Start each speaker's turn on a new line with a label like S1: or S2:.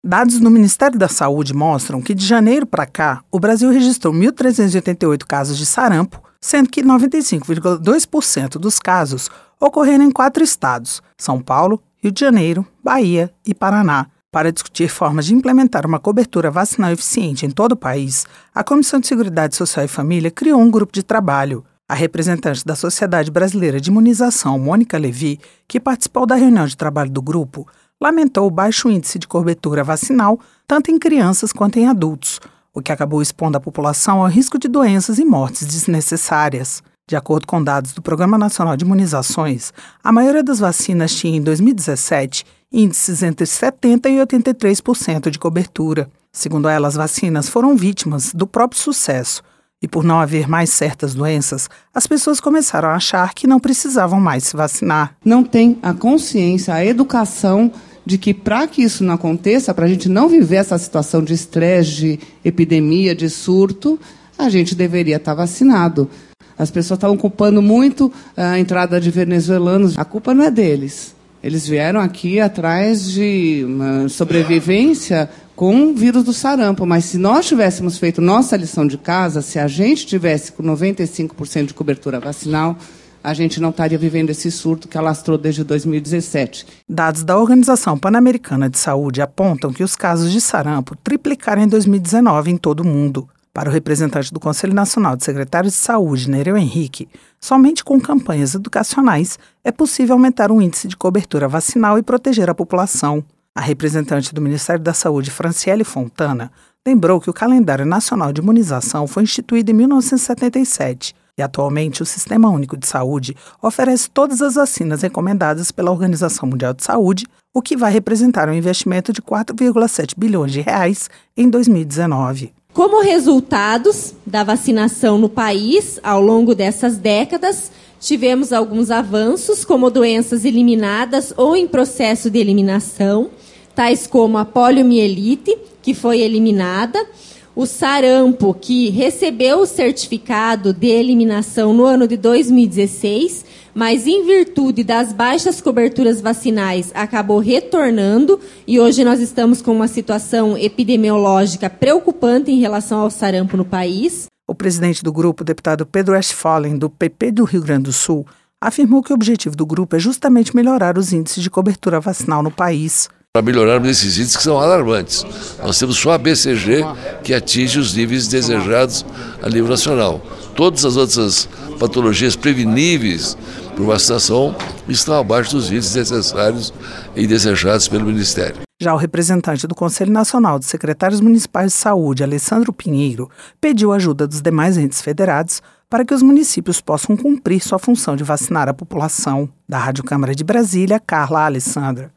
S1: Dados do Ministério da Saúde mostram que de janeiro para cá, o Brasil registrou 1.388 casos de sarampo, sendo que 95,2% dos casos ocorreram em 4 estados, São Paulo, Rio de Janeiro, Bahia e Paraná. Para discutir formas de implementar uma cobertura vacinal eficiente em todo o país, a Comissão de Seguridade Social e Família criou um grupo de trabalho. A representante da Sociedade Brasileira de Imunização, Mônica Levi, que participou da reunião de trabalho do grupo, lamentou o baixo índice de cobertura vacinal tanto em crianças quanto em adultos, o que acabou expondo a população ao risco de doenças e mortes desnecessárias. De acordo com dados do Programa Nacional de Imunizações, a maioria das vacinas tinha, em 2017, índices entre 70% e 83% de cobertura. Segundo ela, as vacinas foram vítimas do próprio sucesso e, por não haver mais certas doenças, as pessoas começaram a achar que não precisavam mais se vacinar.
S2: Não tem a consciência, a educação de que, para que isso não aconteça, para a gente não viver essa situação de estresse, de epidemia, de surto, a gente deveria estar vacinado. As pessoas estavam culpando muito a entrada de venezuelanos. A culpa não é deles. Eles vieram aqui atrás de uma sobrevivência com o vírus do sarampo. Mas se nós tivéssemos feito nossa lição de casa, se a gente tivesse com 95% de cobertura vacinal, a gente não estaria vivendo esse surto que alastrou desde 2017.
S1: Dados da Organização Pan-Americana de Saúde apontam que os casos de sarampo triplicaram em 2019 em todo o mundo. Para o representante do Conselho Nacional de Secretários de Saúde, Nereu Henrique, somente com campanhas educacionais é possível aumentar o índice de cobertura vacinal e proteger a população. A representante do Ministério da Saúde, Franciele Fontana, lembrou que o Calendário Nacional de Imunização foi instituído em 1977 e, atualmente, o Sistema Único de Saúde oferece todas as vacinas recomendadas pela Organização Mundial de Saúde, o que vai representar um investimento de 4,7 bilhões de reais em 2019.
S3: Como resultados da vacinação no país, ao longo dessas décadas, tivemos alguns avanços, como doenças eliminadas ou em processo de eliminação, tais como a poliomielite, que foi eliminada, o sarampo, que recebeu o certificado de eliminação no ano de 2016, mas em virtude das baixas coberturas vacinais acabou retornando e hoje nós estamos com uma situação epidemiológica preocupante em relação ao sarampo no país.
S1: O presidente do grupo, o deputado Pedro Westphalen, do PP do Rio Grande do Sul, afirmou que o objetivo do grupo é justamente melhorar os índices de cobertura vacinal no país.
S4: Para melhorarmos esses índices que são alarmantes. Nós temos só a BCG que atinge os níveis desejados a nível nacional. Todas as outras patologias preveníveis por vacinação estão abaixo dos índices necessários e desejados pelo Ministério.
S1: Já o representante do Conselho Nacional de Secretários Municipais de Saúde, Alessandro Pinheiro, pediu ajuda dos demais entes federados para que os municípios possam cumprir sua função de vacinar a população. Da Rádio Câmara de Brasília, Carla Alessandra.